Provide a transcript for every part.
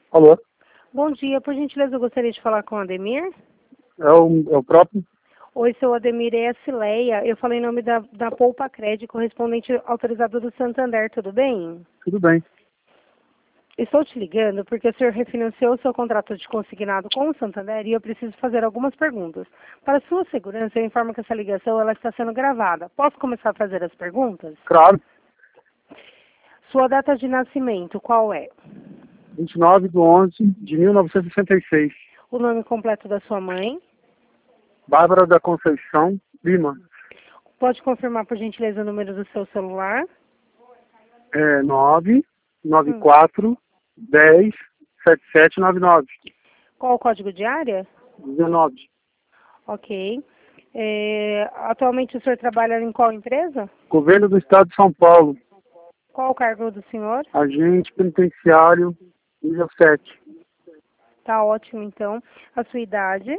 Alô? Bom dia, por gentileza, eu gostaria de falar com o Ademir. É o próprio? Oi, seu Ademir, é a Cileia. Eu falei em nome da Poupa Crédito, correspondente autorizado do Santander, tudo bem? Tudo bem. Estou te ligando porque o senhor refinanciou o seu contrato de consignado com o Santander e eu preciso fazer algumas perguntas. Para sua segurança, eu informo que essa ligação ela está sendo gravada. Posso começar a fazer as perguntas? Claro. Sua data de nascimento, qual é? 29/11/1966. O nome completo da sua mãe? Bárbara da Conceição Lima. Pode confirmar, por gentileza, o número do seu celular? 994-10-7799. Qual o código de área? 19. Ok. Atualmente o senhor trabalha em qual empresa? Governo do Estado de São Paulo. Qual o cargo do senhor? Agente penitenciário nível 7. Tá ótimo, então. A sua idade?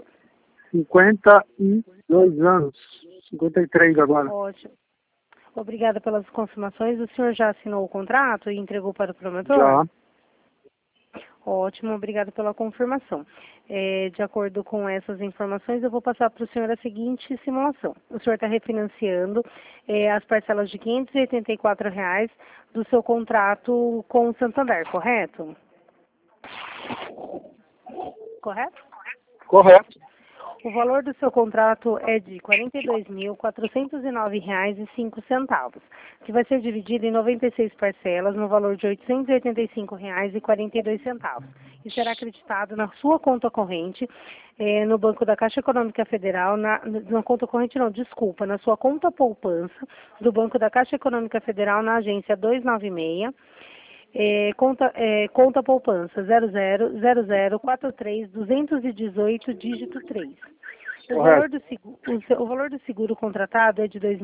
52 anos. 53 agora. Ótimo. Obrigada pelas confirmações. O senhor já assinou o contrato e entregou para o promotor? Já. Ótimo, obrigada pela confirmação. De acordo com essas informações, eu vou passar para o senhor a seguinte simulação. O senhor está refinanciando as parcelas de R$ 584 do seu contrato com o Santander, correto? Correto? Correto. O valor do seu contrato é de R$ 42.409,05, que vai ser dividido em 96 parcelas no valor de R$ 885,42 e será acreditado na sua conta corrente no Banco da Caixa Econômica Federal, na conta corrente não, desculpa, na sua conta poupança do Banco da Caixa Econômica Federal na agência 296, conta poupança 000043-218, dígito 3. O valor do seguro contratado é de R$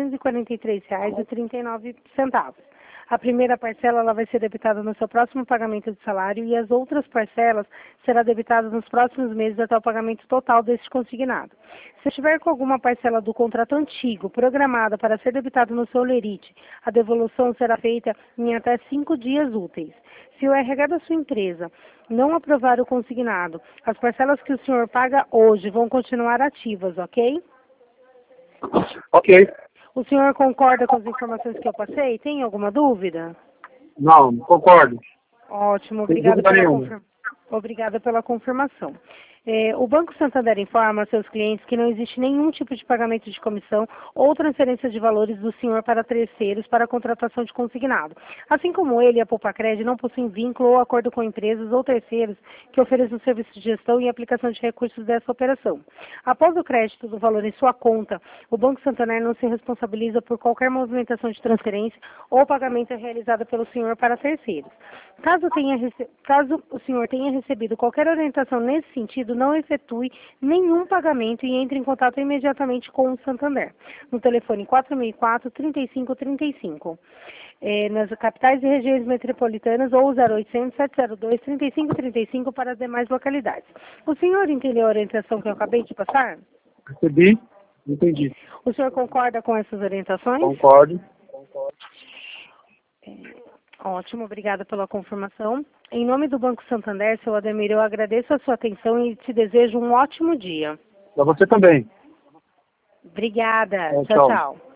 2.443,39. A primeira parcela ela vai ser debitada no seu próximo pagamento de salário e as outras parcelas serão debitadas nos próximos meses até o pagamento total deste consignado. Se estiver com alguma parcela do contrato antigo programada para ser debitada no seu lerite, a devolução será feita em até 5 dias úteis. Se o RH da sua empresa não aprovar o consignado, as parcelas que o senhor paga hoje vão continuar ativas, ok? Ok. O senhor concorda com as informações que eu passei? Tem alguma dúvida? Não, concordo. Ótimo, Sem dúvida nenhuma. obrigada pela confirmação. O Banco Santander informa a seus clientes que não existe nenhum tipo de pagamento de comissão ou transferência de valores do senhor para terceiros para a contratação de consignado. Assim como ele e a Poupa Crédito não possuem vínculo ou acordo com empresas ou terceiros que ofereçam serviço de gestão e aplicação de recursos dessa operação. Após o crédito do valor em sua conta, o Banco Santander não se responsabiliza por qualquer movimentação de transferência ou pagamento realizada pelo senhor para terceiros. Caso o senhor tenha recebido qualquer orientação nesse sentido, não efetue nenhum pagamento e entre em contato imediatamente com o Santander, no telefone 4004-3535, nas capitais e regiões metropolitanas ou 0800-702-3535 para as demais localidades. O senhor entendeu a orientação que eu acabei de passar? Recebi. Entendi. O senhor concorda com essas orientações? Concordo. Ótimo, obrigada pela confirmação. Em nome do Banco Santander, seu Ademir, eu agradeço a sua atenção e te desejo um ótimo dia. Para você também. Obrigada. Tchau. Tchau.